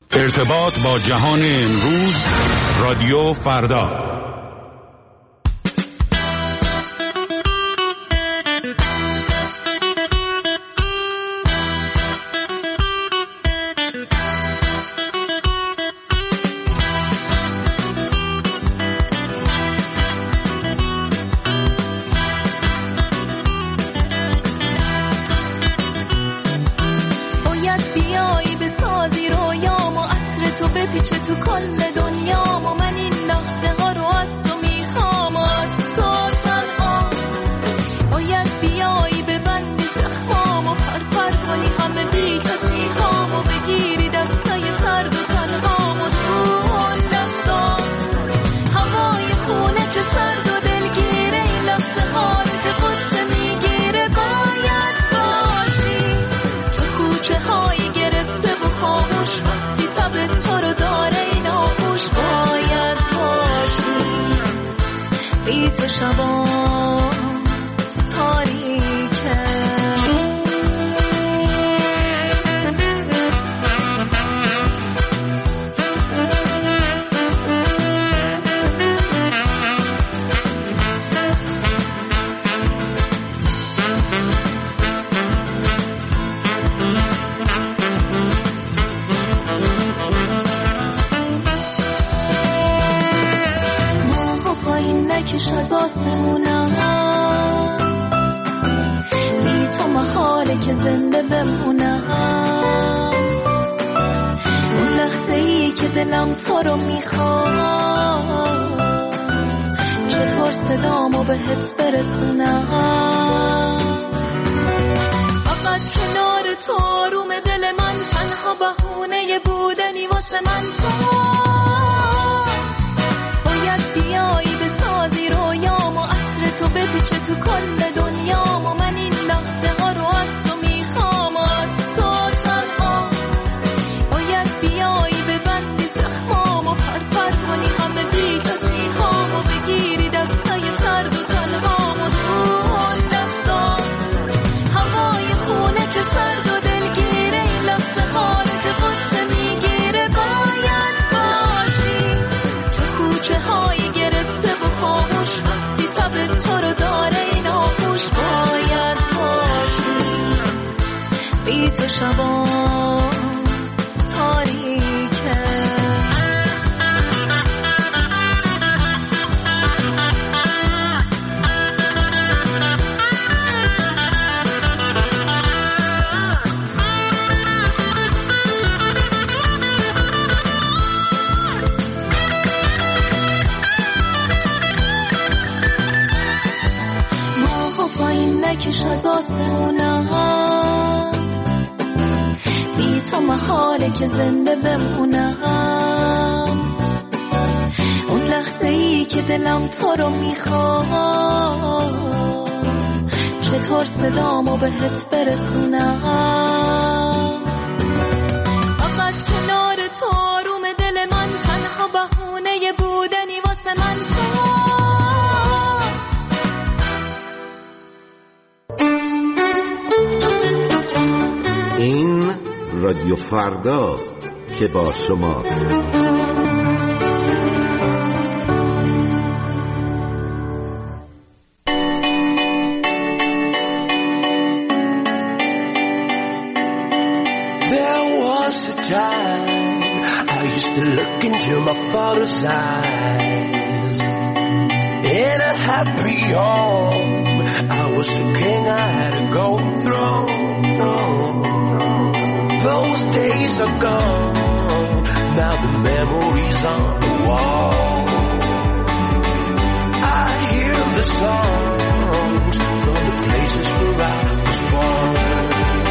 ارتباط با جهان امروز، رادیو فردا. بپیچه تو کل دنیا و من این لحظه ها رو از تو میخوام و از تو تنها باید بیایی ببندی زخمام و پرپر کنی همه بی کسی هام و بگیری دستای سرد و تنهام و تو اون دستام هوای خونه که سرد و دلگیره این لحظه ها رو که قصه میگیره باید باشی تو کوچه هایی گرفته و خاموش وقتی تب تو رو داره این آغوش باید باشی بی تو شبا تاریکه نکش از آسمونم بی تو محاله که زنده بمونم اون لحظه ای که دلم تو رو میخواد چطور صدامو بهت برسونم فقط کنار تو آروم دل من تنها بهونه بودنی واسه من تو باید بیایی بسازی رویام و عطر تو بپیچه تو کل دنیام و من این لحظه ها رو از تو میخوام و از تو تنها باید بیایی ببندی زخمام و پرپر کنی همه بی کسی هام و بگیری دستای سرد و تنهام و تو اون دستام هوای خونه که سرد و دلگیره این لحظه ها رو که قصه میگیره باید باشی تو کوچه هایی گرفته و خاموش وقتی تب تو رو داره این آغوش باید باشی بی تو شبا تاریکه نکش از آسمونم بی تو محاله که زنده بمونم اون لحظه ای که دلم تو رو میخواد چطور صدامو بهت برسونم فقط کنار تو آروم دل من تنها بهونه بودنی واسه من تو این رادیو فرداست که با شماست. There was a time I used to look into my father's eyes. In a happy home I was a king, I had a golden throne. Those days are gone, now the memories on the wall. I hear the songs from the places where I was born.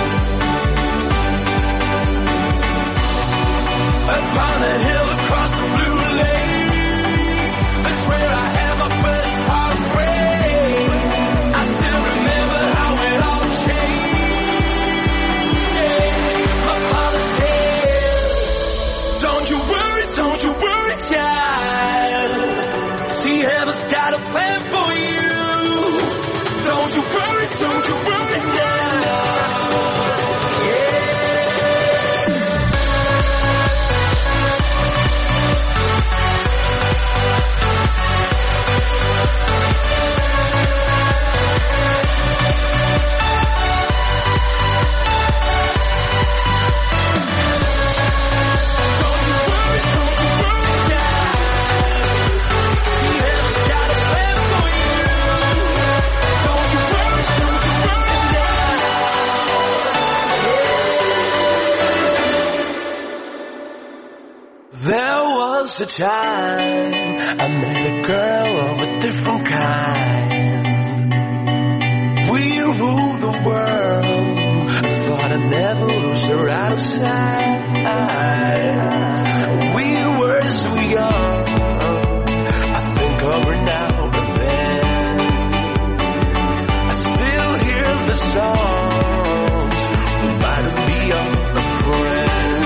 Upon a hill across the blue lake, that's where I had my first heartbreak. I still remember how it all changed. My father said, don't you worry, child. See, heaven's got a plan for you. Don't you worry, was a time I met a girl of a different kind. We ruled the world. I thought I'd never lose her out of sight. We were so young. I think of her now and then. I still hear the songs reminding me of a friend.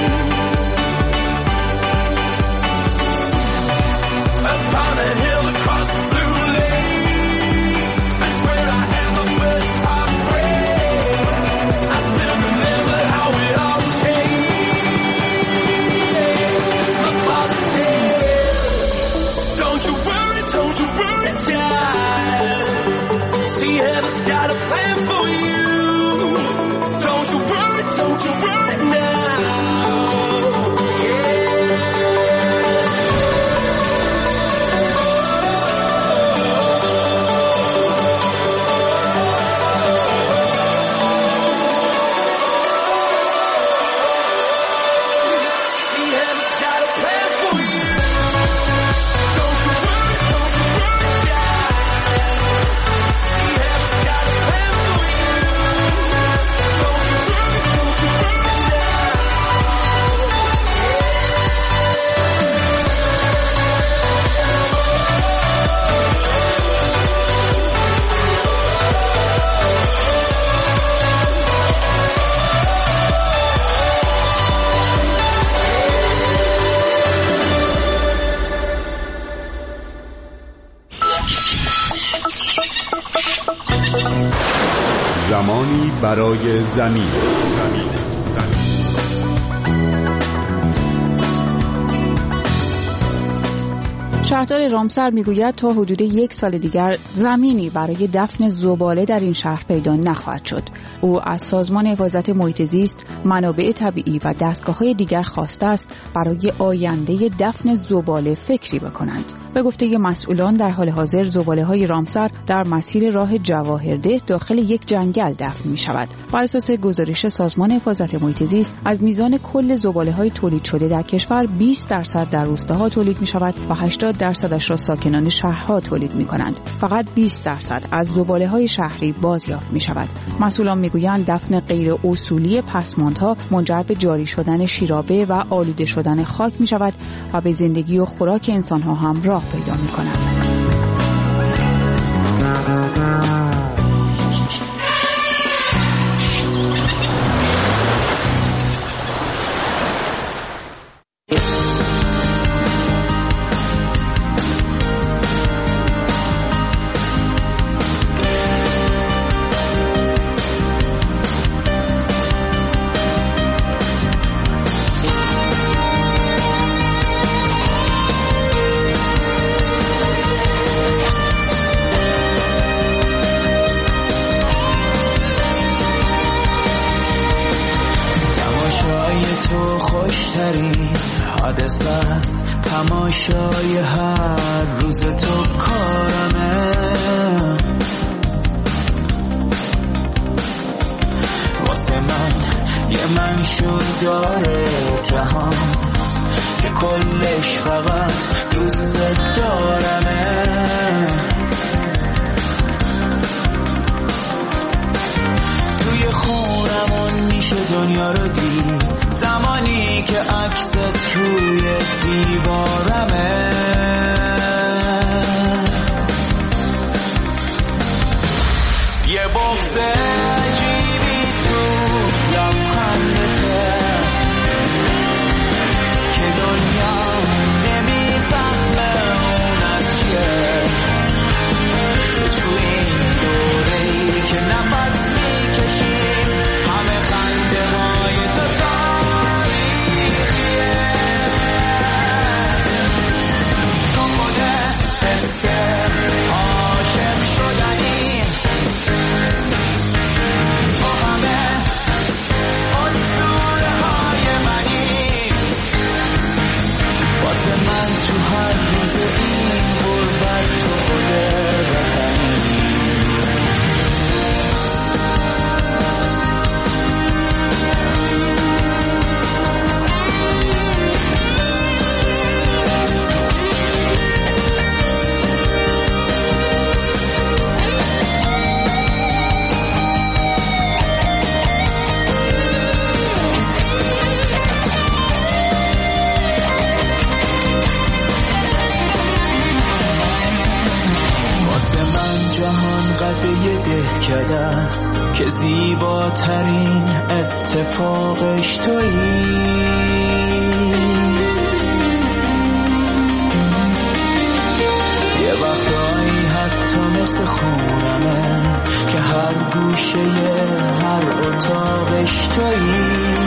Upon a hill across the blue lake, that's where I had my first heartbreak. I still remember how it all changed. My father said, don't you worry, child. See, heaven's got a plan for you. Don't you worry now. زمانی برای زمین. شهردار رامسر میگوید تا حدود 1 سال دیگر زمینی برای دفن زباله در این شهر پیدا نخواهد شد. او از سازمان حفاظت محیط زیست، منابع طبیعی و دستگاه‌های دیگر خواسته است برای آینده دفن زباله فکری بکنند. به گفته مسئولان در حال حاضر زباله‌های رامسر در مسیر راه جواهرده داخل یک جنگل دفن می‌شود. بر اساس گزارش سازمان حفاظت محیط زیست از میزان کل زباله‌های تولید شده در کشور 20% در روستاها تولید می‌شود و 80% را ساکنان شهرها تولید می‌کنند. فقط 20% از زباله‌های شهری بازیافت می‌شود. مسئولان می‌گویند دفن غیر اصولی پسماندها منجر به جاری شدن شیرابه و آلوده شدن خاک می‌شود و به زندگی و خوراک انسان‌ها هم راه پیدا می‌کند. تماشای هر روز تو کارمه، واسه من یه منشور داره جهان که کلش فقط دوست دارمه. توی خونمون میشه دنیا رو دید زمانی که عکست روی دیوارمه. یه بغض عجیبی تو لبخندته که دنیا نمیفهمه اون از چیه. تو این دوره‌ای که نفس میکشیم همه خنده های تو تاریخیه. تو خودت حس عاشق شدنی، تو همه اسطوره های منی. واسه من تو هر روز این غربت تو خود وطنی. واسه من جهان قد یه دهکده است که زیباترین اتفاقش تویی. یه وقتایی حتی مثل خونمه که هر گوشه هر اتاقش تویی.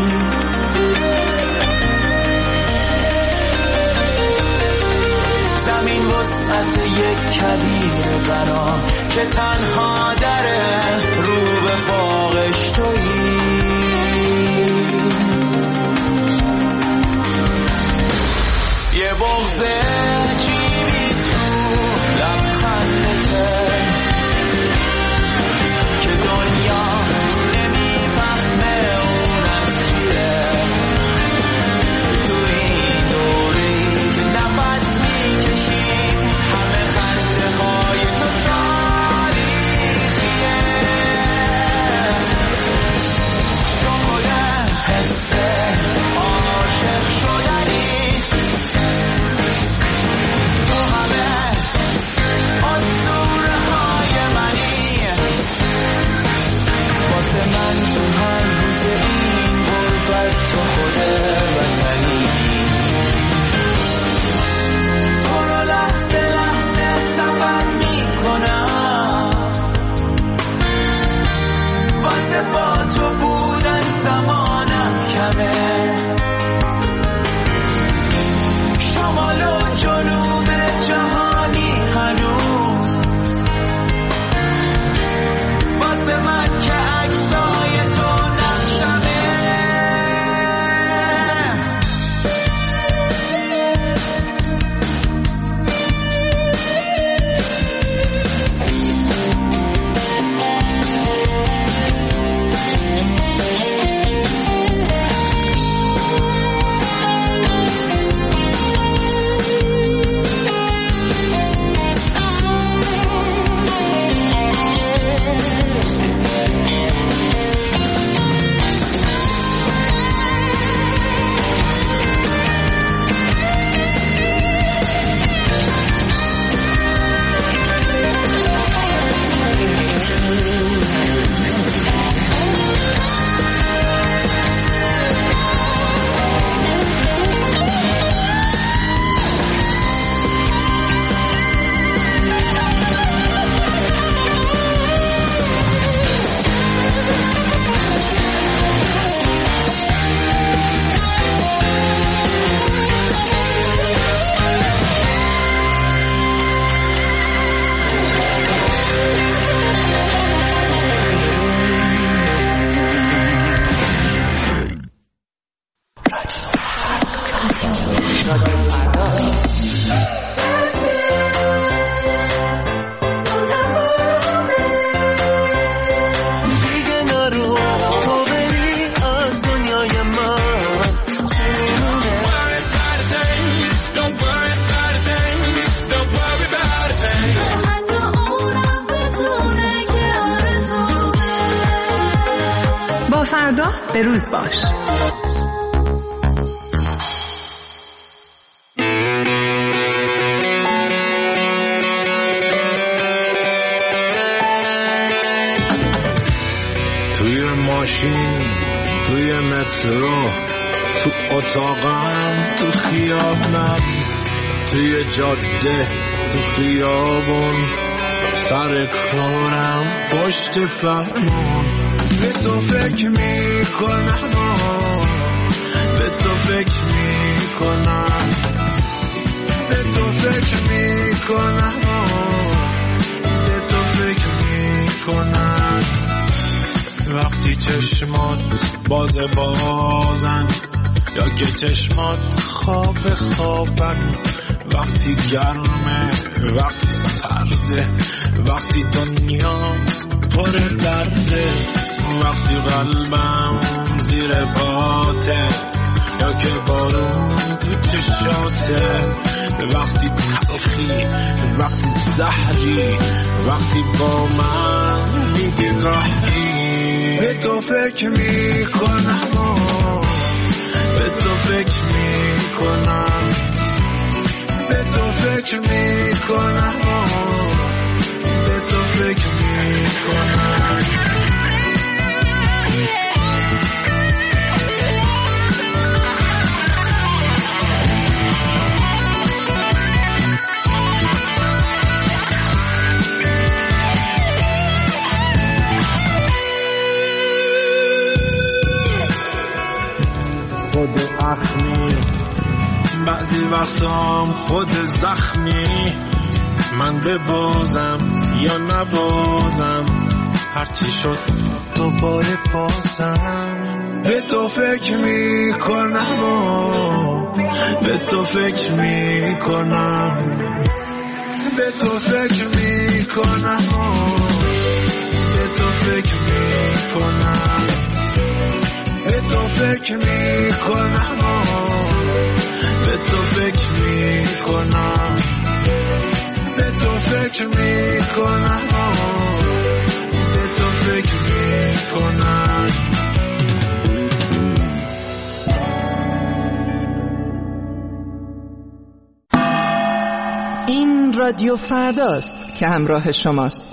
زمین وسعت یک کویر برام که تنها دره رو به باغش تویی. یه بغض عجیبی تو لبخندته که دنیا نمیفهمه اون از چیه. تو این دوری که نفس میکشیم همه خنده های تو تاریخیه. تو خود حس عاشق شدنی، تو همه اسطوره های منی. واسه من تو هر روز این غربت تو خود وطنی. تو رو لحظه لحظه سفر میکنم، واسه با تو بودن زمانم کمه. شمال و جنوب جهانی هنوز واسه من که عکسای تو نقشمه. فردا به روز باش. توی ماشین، توی مترو، تو اتاقم، تو خیابونم، توی جاده، تو خیابون، سر کارم، پشت فرمون. به تو فکر میکنم، به تو فکر میکنم، به تو فکر میکنم، به تو فکر میکنم. وقتی چشمات بازن یا که چشمات خوابن، وقتی گرمه، وقتی سرده، وقتی دنیا پر درده، وقتی قلبم زیر پاته یا که بارون تو چشاته، وقتی تلخی، وقتی زهری، وقتی با من میگی راهی. به تو فکر میکنم، به تو فکر میکنم، به تو فکر میکنم، اخمی، بعضی وقتام خود زخمی. من ببازم یا نبازم، هرچی شد دوباره پاسم. به تو فکر میکنم و به تو فکر میکنم، به تو فکر میکنم و به تو فکر میکنم، به تو فکر میکنم و به تو فکر میکنم، به تو فکر میکنم و به تو فکر میکنم. این رادیو فرداست که همراه شماست.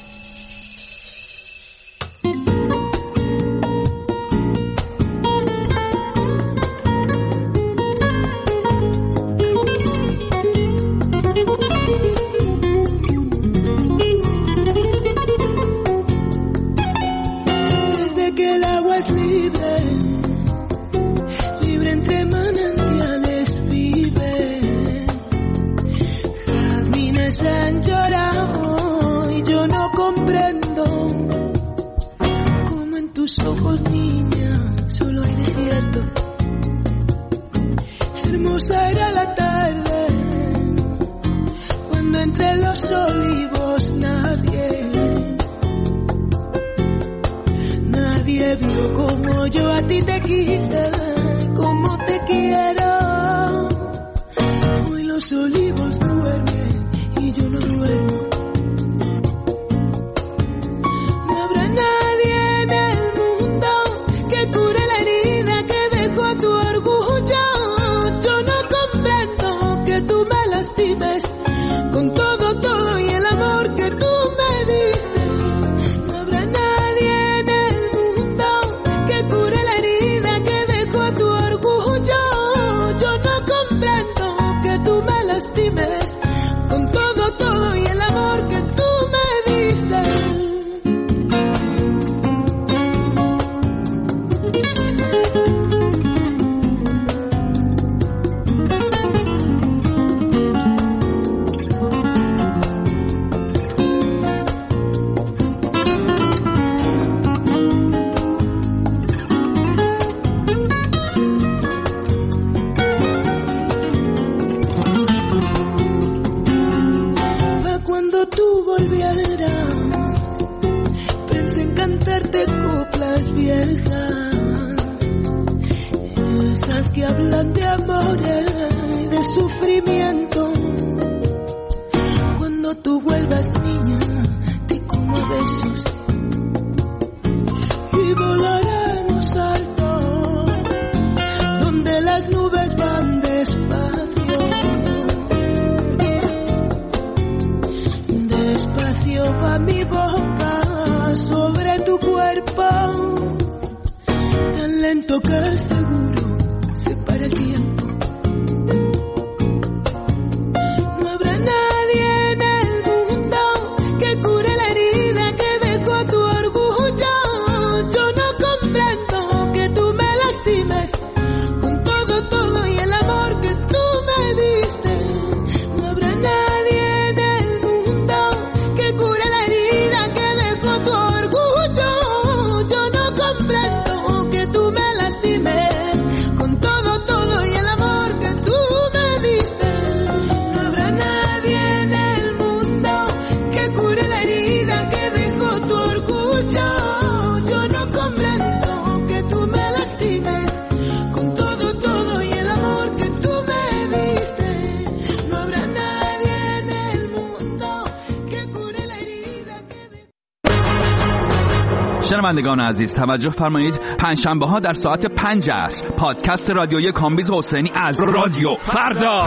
شنوندگان عزیز توجه فرمایید، پنجشنبه ها در ساعت 5 عصر پادکست رادیویی کامبیز حسینی از رادیو فردا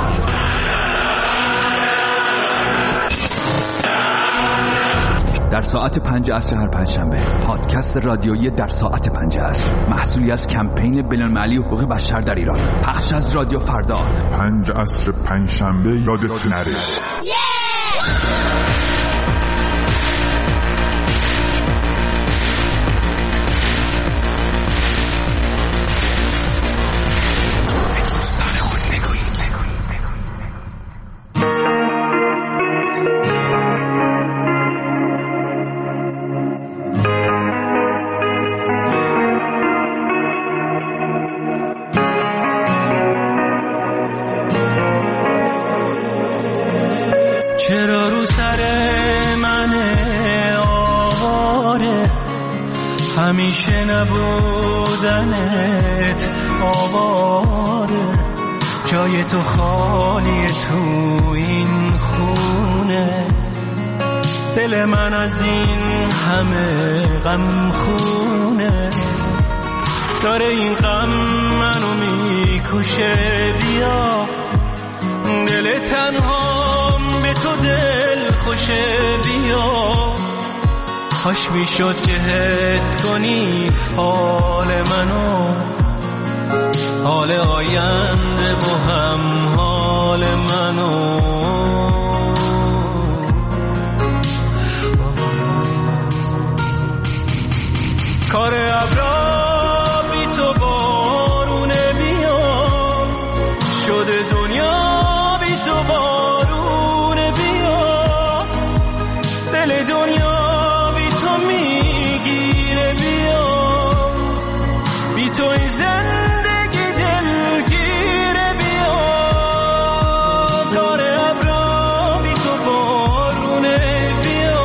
در ساعت 5 عصر هر پنجشنبه. پادکست رادیویی در ساعت 5 عصر محصولی از کمپین بین‌المللی حقوق بشر در ایران، پخش از رادیو فردا. 5 عصر پنجشنبه یادت نره. همیشه نبودنت آواره، جای تو خالیه تو این خونه، دل من از این همه غم خونه، داره این غم منو میکشه، بیا دل تنهام به تو دل خوشه، بیا کاش میشد که حس کنی حال منو، حال آینده و هم حال منو. کار ابرا بی تو بارونه، بیا شده دنیا بی تو بارونه، بیا دل دنیا بی تو میگیره، بیا بی تو این زندگی دلگیره، بیا کار ابرا بی تو بارونه، بیا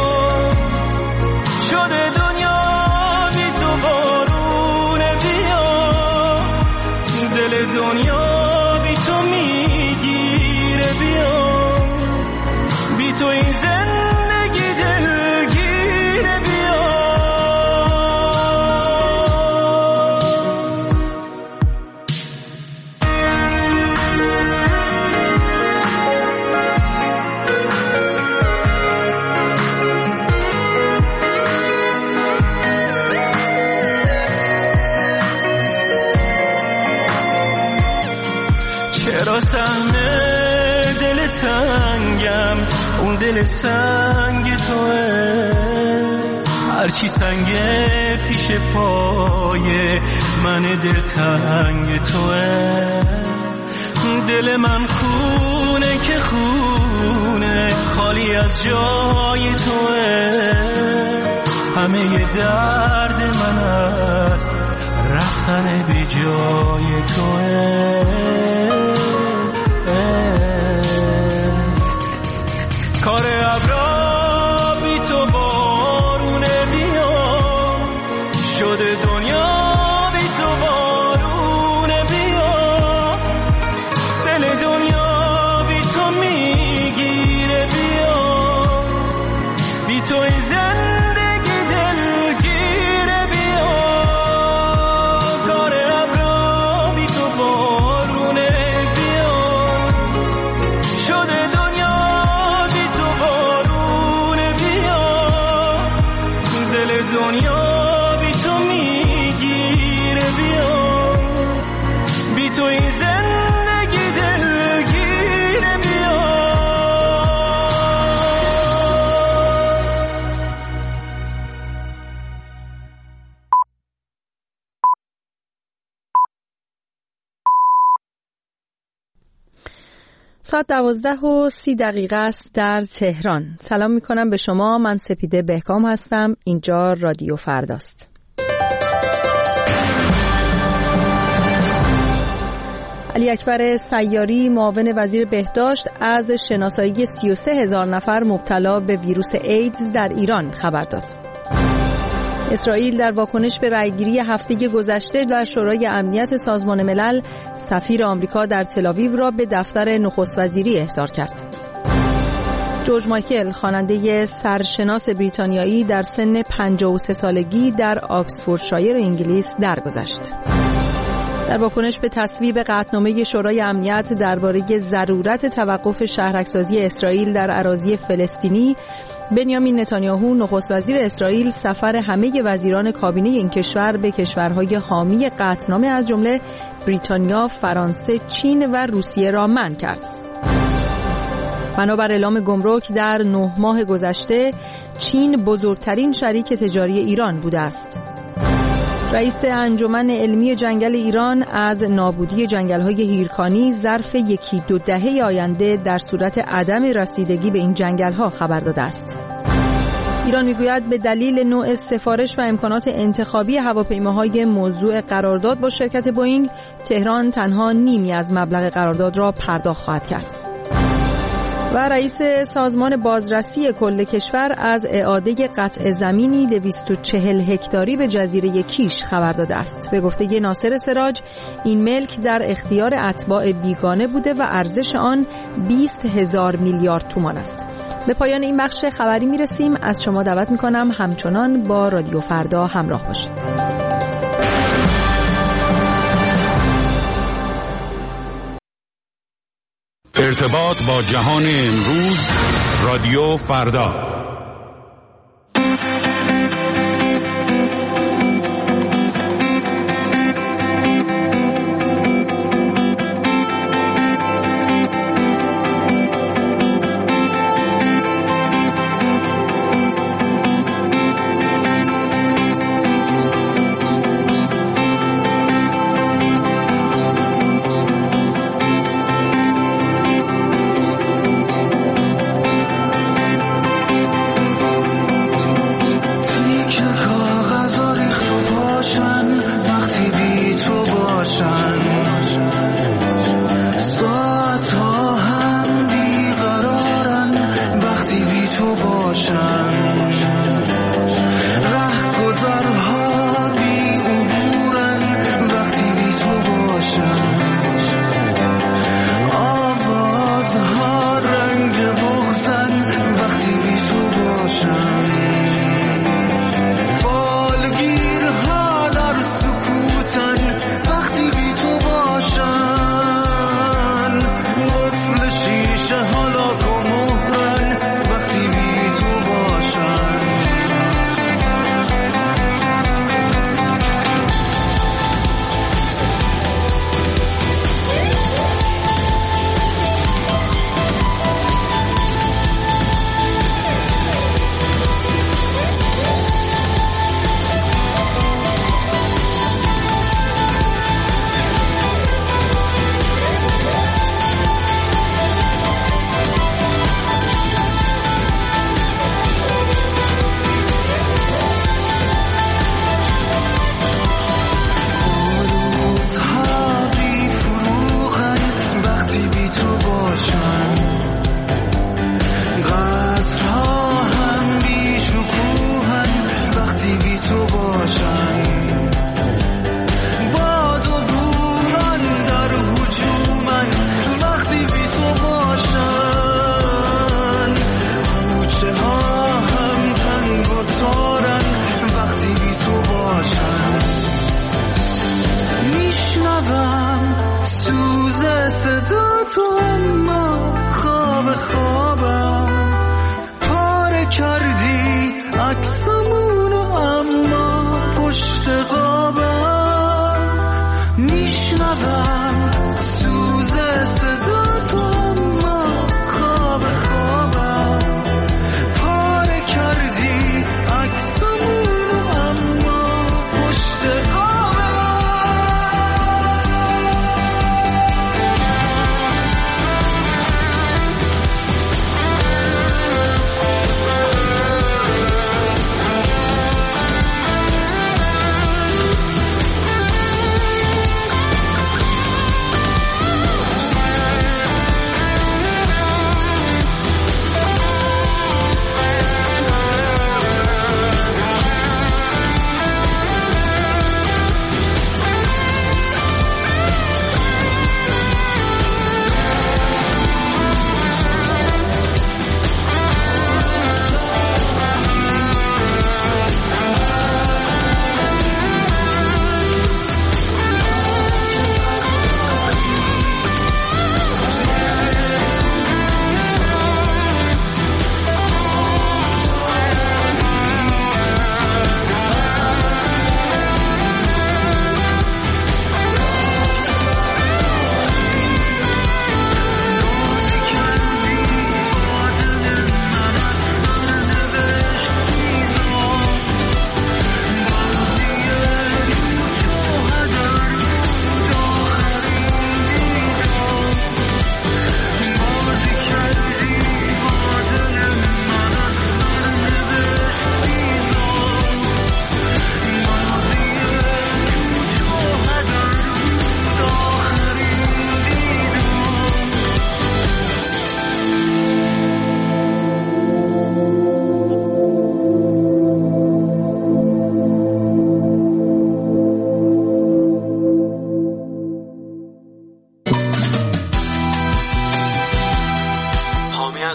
شده دنیا بی تو بارونه، بیا دل دنیا بی تو میگیره، بیا بی تو این زندگی دلگیره، بیا. چرا سهمه دل تنگم، اون دل سنگ توه، هرچی سنگه پیش پای من دل تنگ توه، دل من خونه که خونه خالی از جای توه، همه درد من است رفتن به جای توه، کار ابرا بی تو بارونه، بیا شده دنیا بی تو بارونه، بیا دل دنیا بی تو میگیره، بیا بی تو این زندگی دلگیره، بیا کار ابرا بی تو بارونه، بیا شده دنیا بی تو بارونه، بیا دل دنیا بی تو میگیره، بیا بی تو این زندگی دلگیره، بیا. ساعت 12:30 است در تهران. سلام میکنم به شما، من سپیده بهکام هستم، اینجا رادیو فرداست. علی اکبر سیاری معاون وزیر بهداشت از شناسایی 33,000 نفر مبتلا به ویروس ایدز در ایران خبر داد. اسرائیل در واکنش به رأیگیری هفته گذشته در شورای امنیت سازمان ملل سفیر آمریکا در تل‌آویو را به دفتر نخست وزیری احضار کرد. جورج مایکل خواننده سرشناس بریتانیایی در سن 53 سالگی در آکسفوردشایر انگلیس درگذشت. در واکنش به تصویب قطعنامه شورای امنیت درباره ضرورت توقف شهرک‌سازی اسرائیل در اراضی فلسطینی، بنیامین نتانیاهو نخست وزیر اسرائیل سفر همه وزیران کابینه این کشور به کشورهای حامی قطعنامه از جمله بریتانیا، فرانسه، چین و روسیه را منع کرد. بنابر اعلام گمرک در 9 ماه گذشته چین بزرگترین شریک تجاری ایران بوده است. رئیس انجمن علمی جنگل ایران از نابودی جنگل‌های هیرکانی ظرف 1-2 دهه آینده در صورت عدم رسیدگی به این جنگل‌ها خبر داده است. ایران میگوید به دلیل نوع سفارش و امکانات انتخابی هواپیماهای موضوع قرارداد با شرکت بوئینگ، تهران تنها نیمی از مبلغ قرارداد را پرداخت خواهد کرد. و رئیس سازمان بازرسی کل کشور از اعاده قطع زمینی 240 هکتاری به جزیره کیش خبر داده است. به گفته ناصر سراج این ملک در اختیار اتباع بیگانه بوده و ارزش آن 20,000 میلیارد تومان است. به پایان این بخش خبری میرسیم. از شما دعوت میکنم همچنان با رادیو فردا همراه باشید. ارتباط با جهان امروز، رادیو فردا.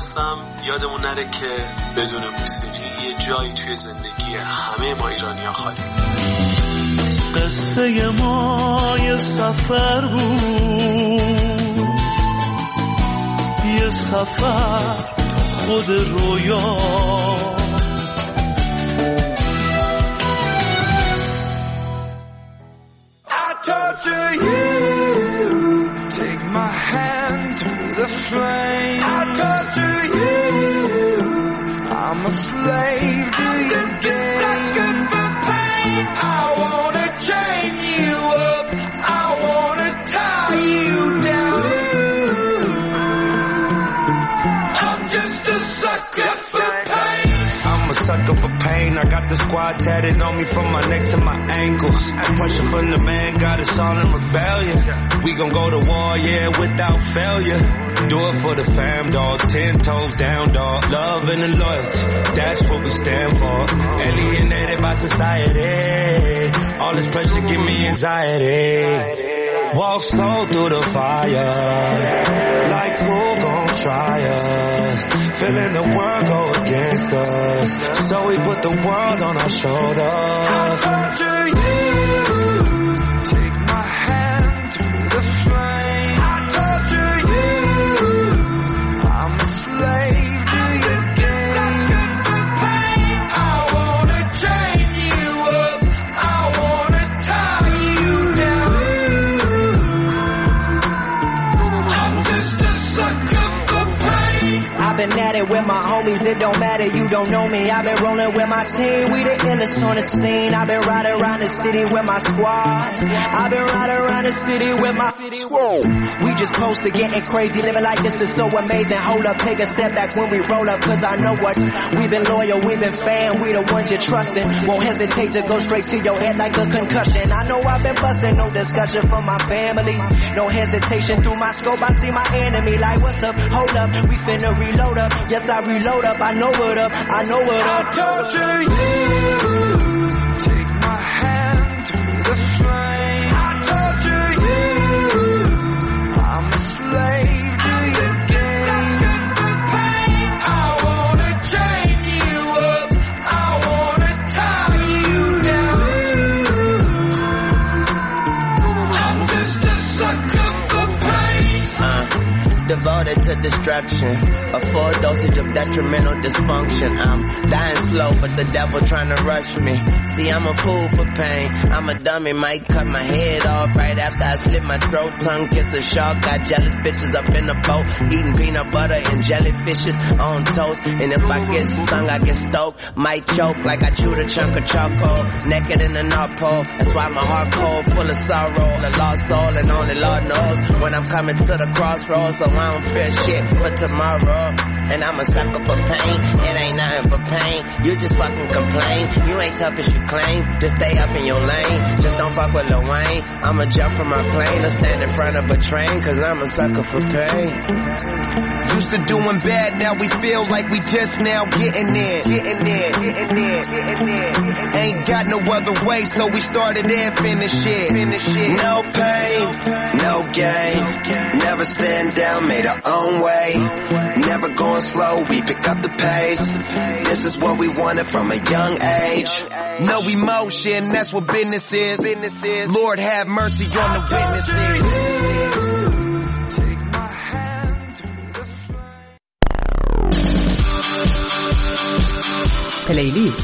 هستم. یادمون نره که بدون موسیقی یه جایی توی زندگی همه ما ایرانی‌ها خالی. قصه ما یه سفر بود، یه سفر خود رویا. Torture you, take my hand through the flame. I torture you, I'm a slave to your game. For pain, I wanna chain you up, I wanna tie you down. I'm just a sucker for pain. I'm a sucker for pain. I got the squad tatted on me from my neck to my ankles. The pressure from the man got us all in rebellion. We gon' go to war, yeah, without failure. Do it for the fam, dog. 10 toes down, dog. Love and the loyalty, that's what we stand for. Alienated by society. All this pressure give me anxiety. Walk slow through the fire, like who gon' try us? Feeling the world go against us, so we put the world on our shoulders. I torture you, take my hand through the flame. I torture you, I'm a slave to your game. For pain, I wanna chain you up, I wanna tie you down. I'm just a sucker for pain. I've been at it with my homies, it don't matter, you don't know me. I've been rolling with my team, we the illest on the scene. I've been riding around the city with my squad. I've been riding around the city with my squad. We just close to getting crazy, living like this is so amazing. Hold up, take a step back when we roll up, cause I know what. We've been loyal, we've been fan, we the ones you're trusting. Won't hesitate to go straight to your head like a concussion. I know I've been busting, no discussion for my family. No hesitation through my scope, I see my enemy like what's up, hold up, we finna reload up. Yes, I reload up, I know what up, I know what up. I torture you, take my hand through the flame. I torture you, I'm a slave to your game. For pain, I wanna chain you up, I wanna tie you down. I'm just a sucker for pain. Devoted to destruction, a full dosage of detrimental dysfunction. I'm dying slow, but the devil trying to rush me. See, I'm a fool for pain. I'm a dummy, might cut my head off right after I slit my throat. Tongue kiss a shark, got jealous bitches up in the boat, eating peanut butter and jellyfishes on toast. And if I get stung, I get stoked, might choke like I chewed a chunk of charcoal. Naked in the North Pole, that's why my heart cold, full of sorrow. A lost soul, and only Lord knows when I'm coming to the crossroads. So I don't fear shit but tomorrow. And I'm a sucker for pain, it ain't nothing but pain. You just fucking complain, you ain't tough as you claim. Just stay up in your lane, just don't fuck with Lil Wayne. I'ma jump from my plane or stand in front of a train, cause I'm a sucker for pain. Used to doing bad, now we feel like we just now getting there. Ain't got no other way, so we started and finished it. No pain, no gain. Never stand down, made our own way. Never going slow, we pick up the pace. This is what we wanted from a young age. No emotion, that's what business is. Lord have mercy on the witnesses. پلیلیست.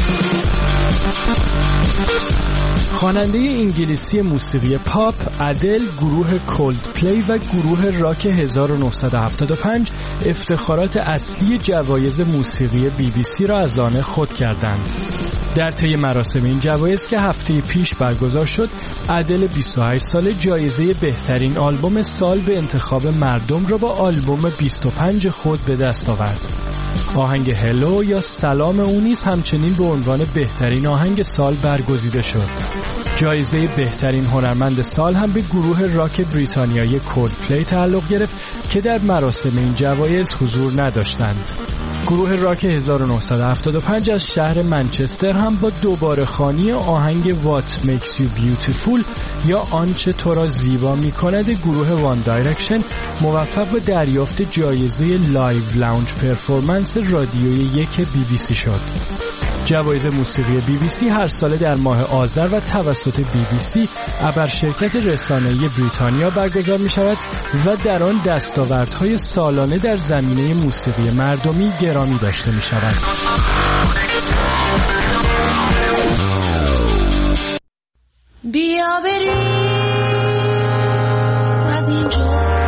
خواننده انگلیسی موسیقی پاپ ادل، گروه کولدپلی و گروه راک 1975 افتخارات اصلی جوایز موسیقی BBC را از آن خود کردند. در طی مراسم این جوایز که هفته پیش برگزار شد، ادل 28 ساله جایزه بهترین آلبوم سال به انتخاب مردم را با آلبوم 25 خود به دست آورد. آهنگ هلو یا سلام او نیز همچنین به عنوان بهترین آهنگ سال برگزیده شد. جایزه بهترین هنرمند سال هم به گروه راک بریتانیایی کولدپلی تعلق گرفت که در مراسم این جوایز حضور نداشتند. گروه راک 1975 از شهر منچستر هم با دوباره خوانی آهنگ What Makes You Beautiful یا آنچه تو را زیبا می کند گروه وان دایرکشن موفق به دریافت جایزه لایو لاونج پرفورمنس رادیوی 1 BBC شد. جوایز موسیقی BBC هر ساله در ماه آذر و توسط BBC ابر شرکت رسانه‌ای بریتانیا برگزار می شود و در آن دستاوردهای سالانه در زمینه موسیقی مردمی گرامی داشته می شود. بیا بریم از اینجا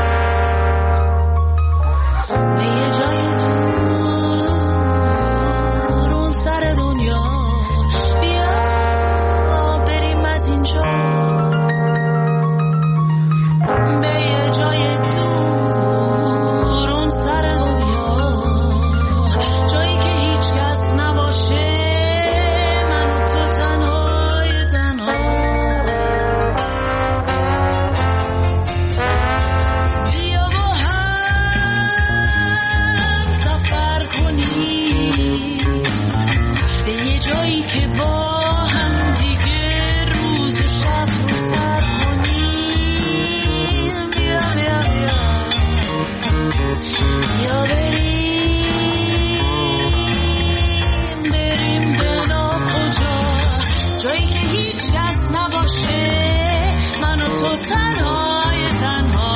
به یه جای دور اون سر دنیا، بیا بریم از اینجا به یه جای دور اون سر دنیا، جایی که هیچ کس نباشه، من و تو تنهای تنها. جایی که با هم دیگه روز و شب رو سر کنیم، بیا بیا بیا بیا بریم به ناکجا، جایی که هیچ کس نباشه، من و تو تنهای تنها.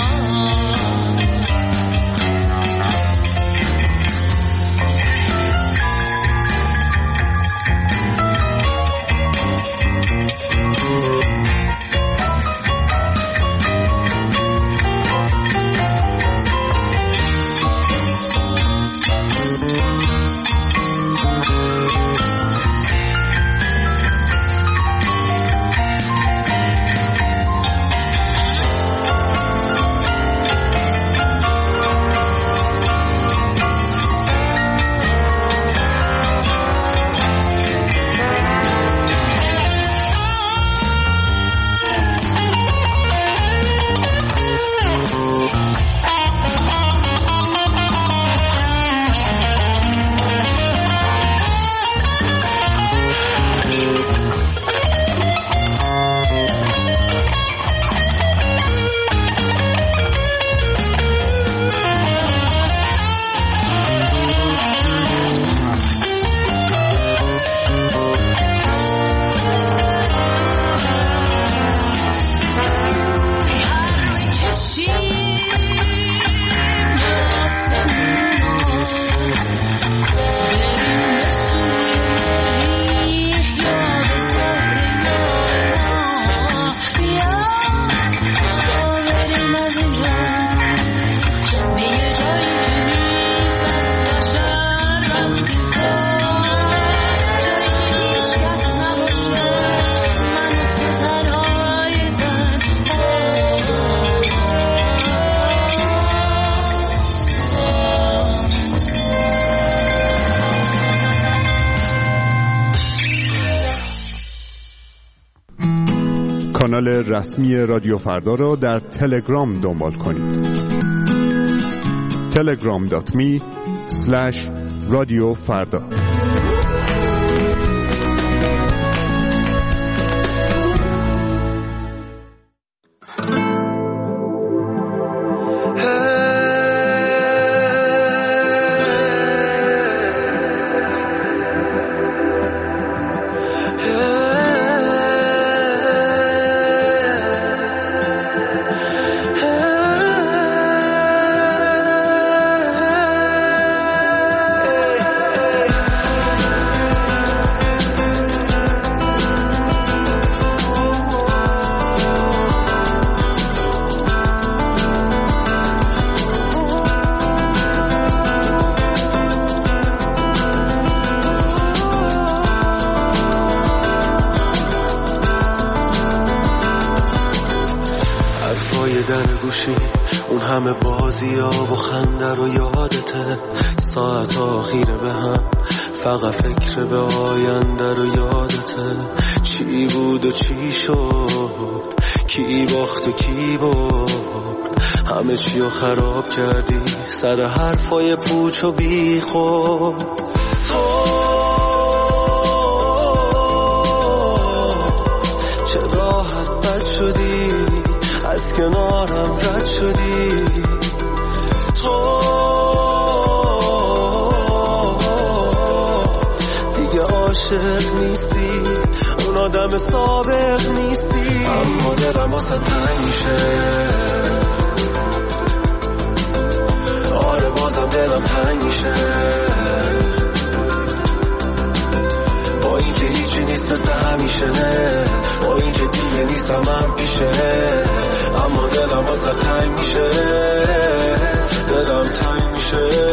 کانال رسمی رادیو فردا را در تلگرام دنبال کنید. telegram.me/رادیوفردا. اون همه بازی ها و خنده رو یادته، ساعت آخیره به هم فقط فکر به آینده رو یادته. چی بود و چی شد، کی باخت و کی برد، همه چی رو خراب کردی سر حرفای پوچ و بی خود. تو چه راحت بد شدی از کنارم رد شدی. تو دیگه عاشق نیستی اون آدم سابق نیستی. اما دلم واسه تنگ میشه، آره بازم دلم تنگ میشه. با اینکه هیچی نیست مثل همیشه، با اینکه دیگه نیستم من پیشه، اما دلم واسه تنگ میشه، دلم تنگ میشه.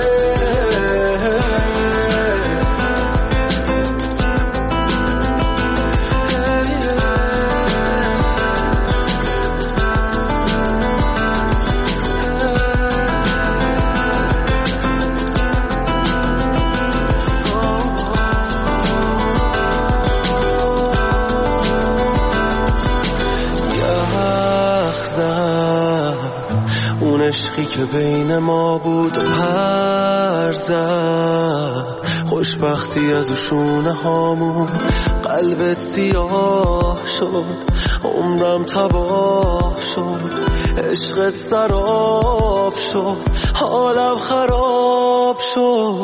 عشقی که بین ما بود و پر زد، خوشبختی از شونه هامون قلبت سیاه شد، عمرم تباه شد، عشقت سراب شد، حالم خراب شد.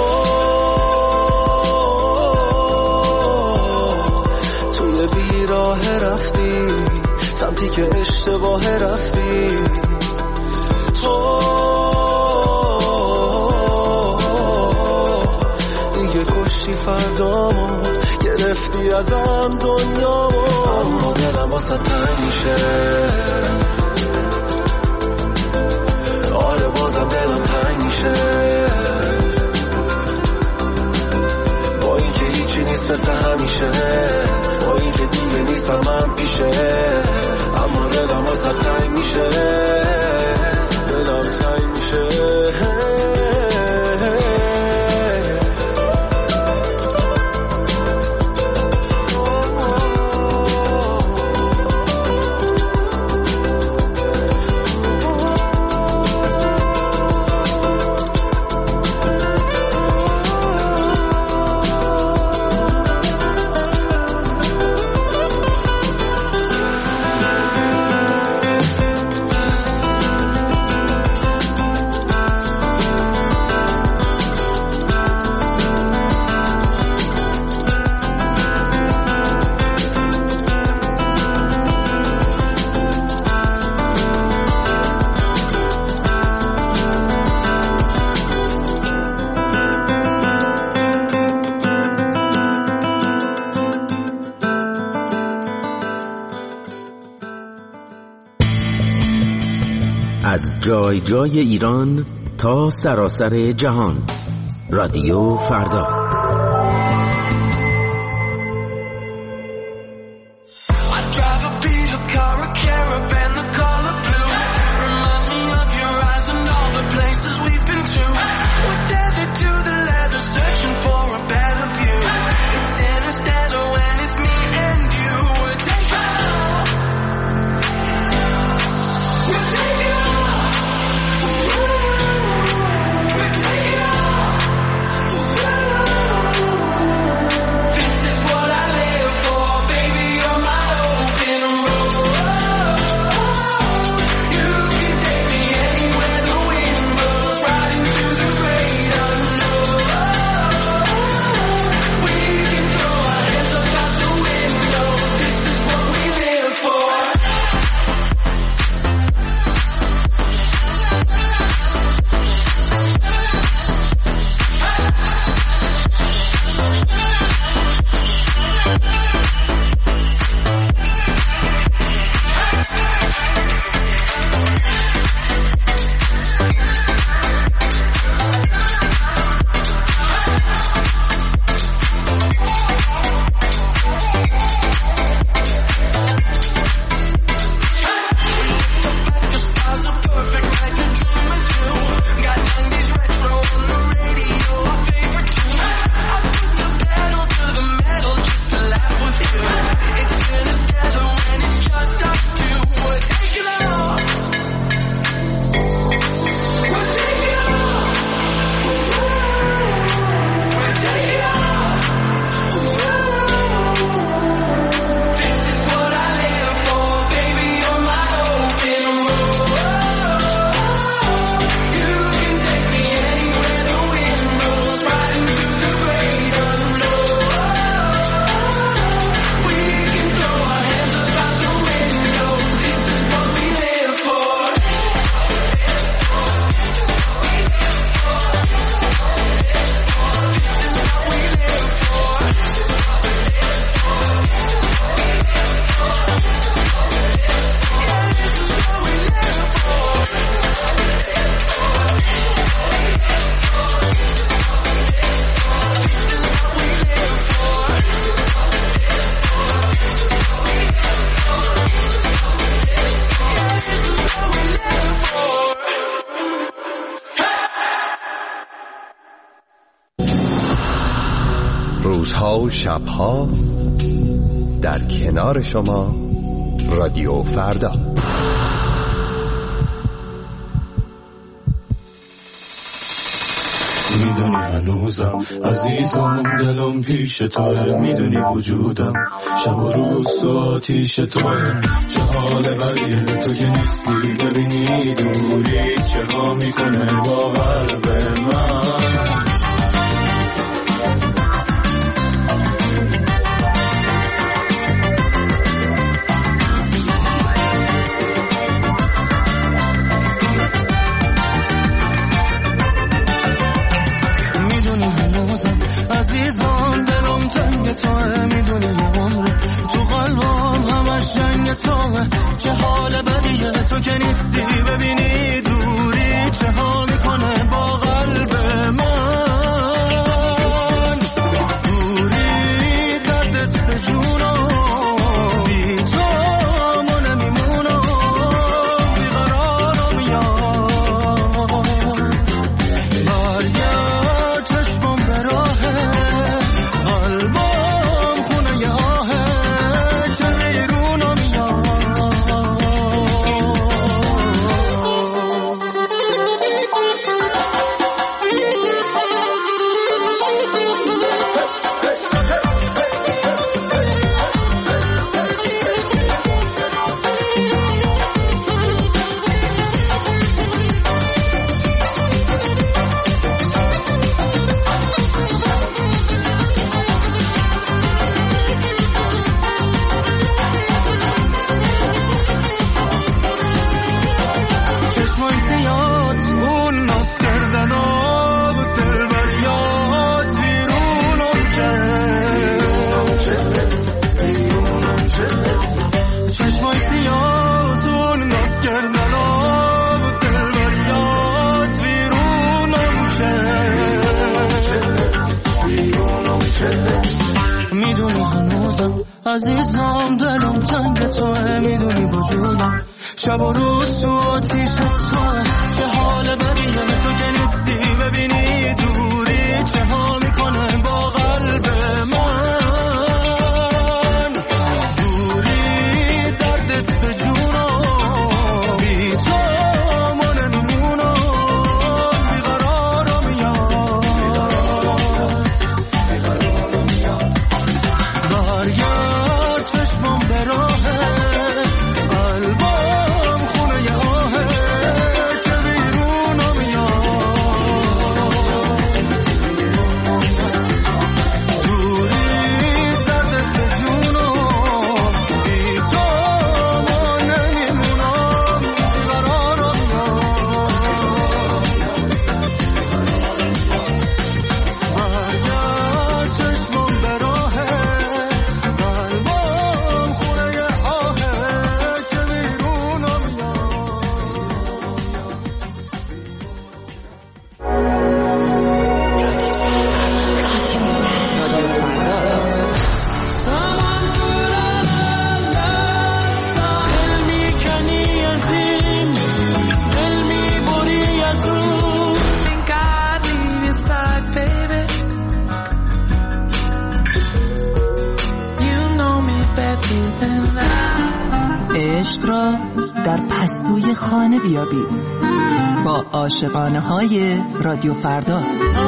توی بیراه رفتی سمتی که اشتباه رفتی. تو دیگه کشتی فردامو، گرفتی ازم دنیامو، اما دلم واسه تنگ میشه، آره بازم دلم تنگ میشه. با اینکه هیچی نیست مثل همیشه، با اینکه دیگه نیستم من پیشه، اما دلم واسه تنگ میشه، دلم تنگ میشه. از جای جای ایران تا سراسر جهان، رادیو فردا. روزها و شبها در کنار شما رادیو فردا. میدونی هنوزم عزیزم دلم پیش توه، میدونی وجودم شب و روز تو آتیش توه. چه حال ولی تو که نیستی، ببینی دوری چه ها میکنه با قلب من. عزیزم دلم تنگ توه، میدونی یه عمره تو قلبم همش جنگ توه. چه حال بدیه تو که نیستی، ببینی دوری چه ها میکنه با قلب من. دوری دردت به جونم، بی تو ما نمیمونم، بیقرارم یاد. برگرد چشمم به راه قلبم، خونه ی آهه چه بیرونم یاد. چشمای سیاد اون ناز کردن آب دل بریاد بیرونم کرد. چشمای سیاد اون ناز کردن آب دل بریاد بیرونم کرد. میدونی هنوزم عزیزم دلم تنگ توه، میدونی وجودم شب و روز تو آتیش توه. چه حال بدیه تو که نیستی، ببینی دوری چه ها میکنه با قلب من. دوری دردت به جونم، بی تو ما نمیمونم، بیقرارم یاد. برگرد چشمم به راه قلبم، خونه ی آهه چه بیرونم یاد. دوری دردت به جونم، بی تو ما نمیمونم، بیقرارم یاد. برگرد چشمم به راه قلبم، خونه ی آهه چه بیرونم یاد. ساحل میکنی از این دل میبری از اون. Think I'd leave your side, baby. You know me better than that. عشق را در پستوی خانه بیابید با عاشقانه های رادیو فردا.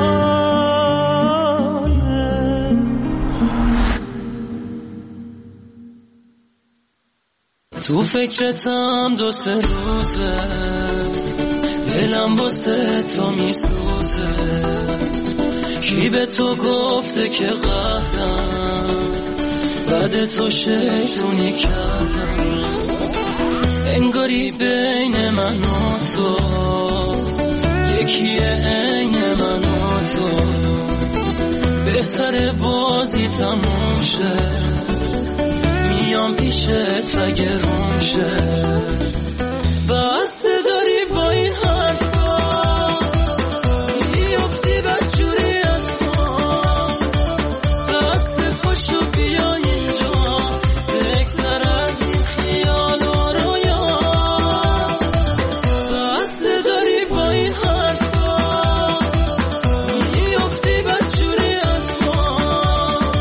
تو فکرتم دو سه روزه، دلم واسه تو میسوزه. کی به تو گفته که قهرم، بعد تو شیطونی کردم. انگاری بین من و تو یکیه، عین من و تو. بهتره بازی تموم شه، میام پیشت اگه روم شه. بسته داری با این حرفا، میافتی بدجوری از ما. بسته پاشو بیا اینجا، بهتر از این خیال و رویا. بسته داری با این حرفا، میافتی بدجوری از ما.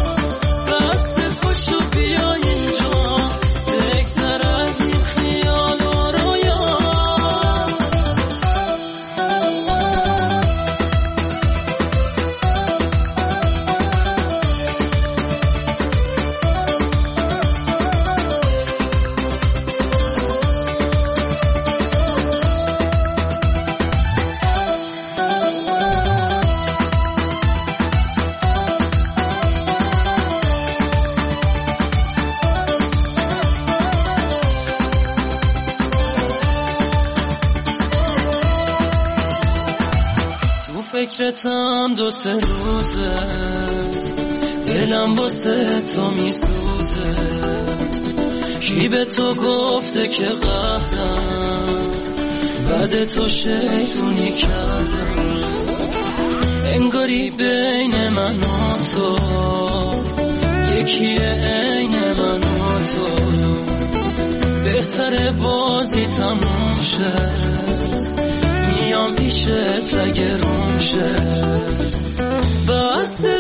فکرتم 2-3 روزه، دلم واسه تو میسوزه. کی به تو گفته که قهرم، بعد تو شیطونی کردم. انگاری بین من و تو یکیه، عین من و تو. بهتره بازی تموم شه، میام پیشت اگه روم شه. بس